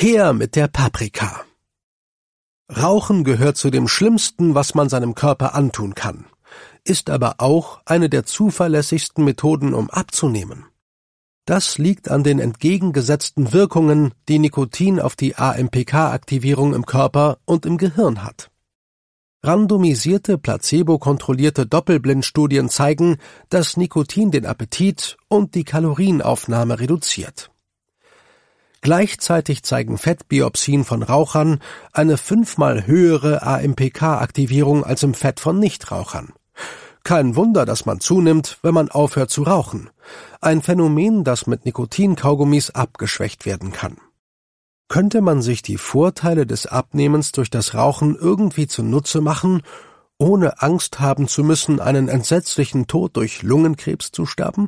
Her mit der Paprika. Rauchen gehört zu dem Schlimmsten, was man seinem Körper antun kann, ist aber auch eine der zuverlässigsten Methoden, um abzunehmen. Das liegt an den entgegengesetzten Wirkungen, die Nikotin auf die AMPK-Aktivierung im Körper und im Gehirn hat. Randomisierte, placebo-kontrollierte Doppelblindstudien zeigen, dass Nikotin den Appetit und die Kalorienaufnahme reduziert. Gleichzeitig zeigen Fettbiopsien von Rauchern eine 5-mal höhere AMPK-Aktivierung als im Fett von Nichtrauchern. Kein Wunder, dass man zunimmt, wenn man aufhört zu rauchen. Ein Phänomen, das mit Nikotinkaugummis abgeschwächt werden kann. Könnte man sich die Vorteile des Abnehmens durch das Rauchen irgendwie zunutze machen, ohne Angst haben zu müssen, einen entsetzlichen Tod durch Lungenkrebs zu sterben?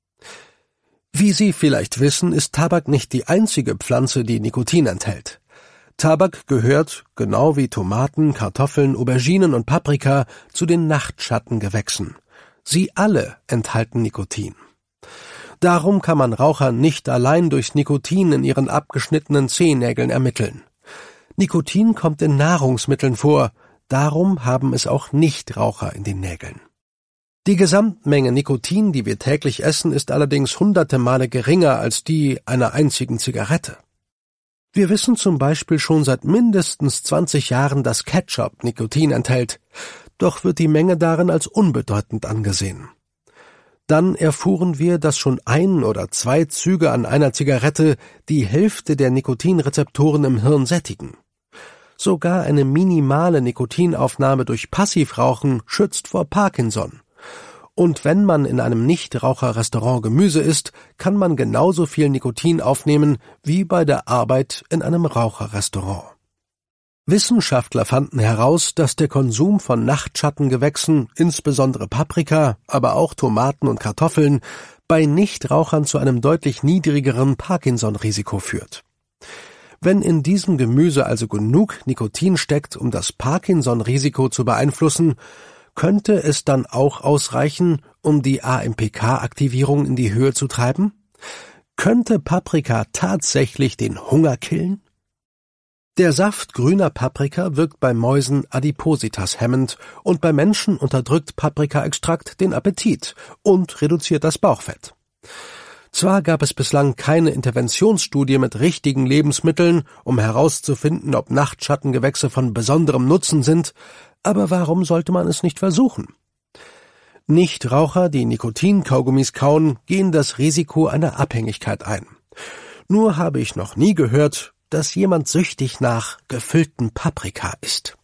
Wie Sie vielleicht wissen, ist Tabak nicht die einzige Pflanze, die Nikotin enthält. Tabak gehört, genau wie Tomaten, Kartoffeln, Auberginen und Paprika, zu den Nachtschattengewächsen. Sie alle enthalten Nikotin. Darum kann man Raucher nicht allein durchs Nikotin in ihren abgeschnittenen Zehennägeln ermitteln. Nikotin kommt in Nahrungsmitteln vor, darum haben es auch Nichtraucher in den Nägeln. Die Gesamtmenge Nikotin, die wir täglich essen, ist allerdings hunderte Male geringer als die einer einzigen Zigarette. Wir wissen zum Beispiel schon seit mindestens 20 Jahren, dass Ketchup Nikotin enthält, doch wird die Menge darin als unbedeutend angesehen. Dann erfuhren wir, dass schon 1 oder 2 Züge an einer Zigarette die Hälfte der Nikotinrezeptoren im Hirn sättigen. Sogar eine minimale Nikotinaufnahme durch Passivrauchen schützt vor Parkinson. Und wenn man in einem Nichtraucherrestaurant Gemüse isst, kann man genauso viel Nikotin aufnehmen wie bei der Arbeit in einem Raucherrestaurant. Wissenschaftler fanden heraus, dass der Konsum von Nachtschattengewächsen, insbesondere Paprika, aber auch Tomaten und Kartoffeln, bei Nichtrauchern zu einem deutlich niedrigeren Parkinson-Risiko führt. Wenn in diesem Gemüse also genug Nikotin steckt, um das Parkinson-Risiko zu beeinflussen, könnte es dann auch ausreichen, um die AMPK-Aktivierung in die Höhe zu treiben? Könnte Paprika tatsächlich den Hunger killen? Der Saft grüner Paprika wirkt bei Mäusen Adipositas hemmend und bei Menschen unterdrückt Paprikaextrakt den Appetit und reduziert das Bauchfett. Zwar gab es bislang keine Interventionsstudie mit richtigen Lebensmitteln, um herauszufinden, ob Nachtschattengewächse von besonderem Nutzen sind, aber warum sollte man es nicht versuchen? Nichtraucher, die Nikotinkaugummis kauen, gehen das Risiko einer Abhängigkeit ein. Nur habe ich noch nie gehört, dass jemand süchtig nach gefüllten Paprika ist.